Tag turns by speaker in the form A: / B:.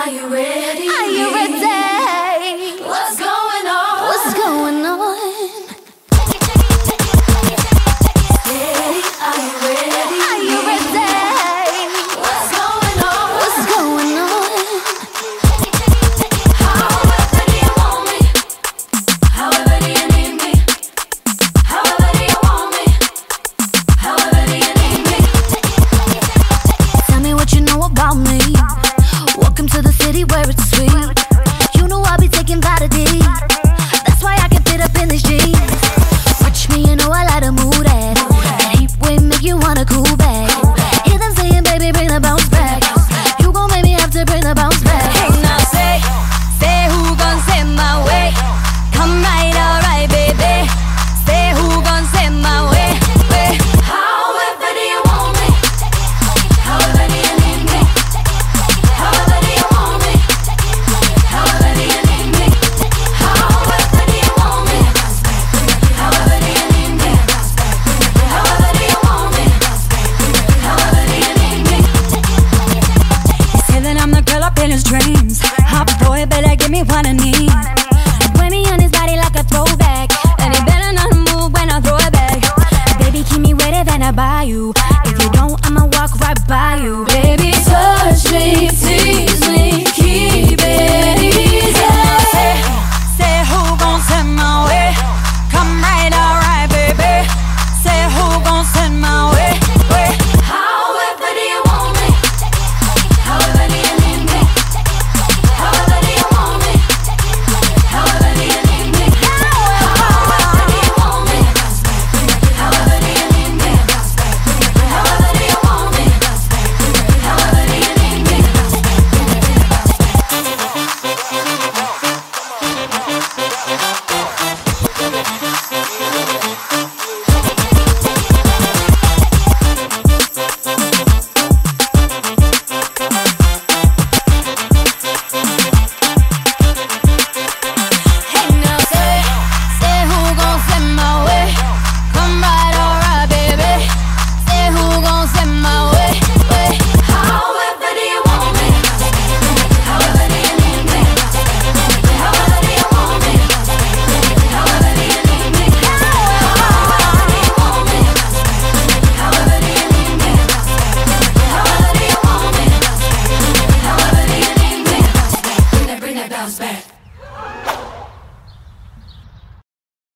A: Are you ready?
B: Are you ready?
A: What's going on?
B: What's going on?
A: Steady. Are you ready?
B: Are you ready?
A: What's going on?
B: What's going on?
A: However do you want me? However do you need me? However do you want me? However do you need me?
B: Tell me what you know about me. Welcome to the city where it's sweet. You know I'll be taking Vitamin. That's why I can fit up in these jeans. Watch me, you know I like to move that. That heat wave make you wanna cool back. Hear them saying, baby, bring the bounce back. You gon' make me have to bring the bounce back.
C: Hey now say who gon' send my way? Come right, alright, baby. Say who gon' send my way?
A: However do you want me? However do you need me? However do you want me? However do you need me? However do you want me? However do you need me? However do you want me? However do you need me?
C: He said that I'm the girl up in his dreams. Hot boy, better give me what I need. Wear me on his body like a throwback, and he better not move when I throw it back. Baby, keep me wetter than I buy you. If you don't, I'ma walk right by you. Baby, touch me, tease me, keep it easy. Say who gon' send my way? Come right, alright, baby. Say who gon' send my way?
A: However do you want me? However do you need me? However do you want me? However do you need me? However do you want me? However do you need me? However do you want me? However do you need me?
C: Hey now say who gon' send my way? Come right, alright, baby. Say who gon' send my way?
A: However do you want me? However do you need me? However do you want me? However do you need me? However do you want me? However do you need me? However do you want me? However do you need me? Bring that bounce back.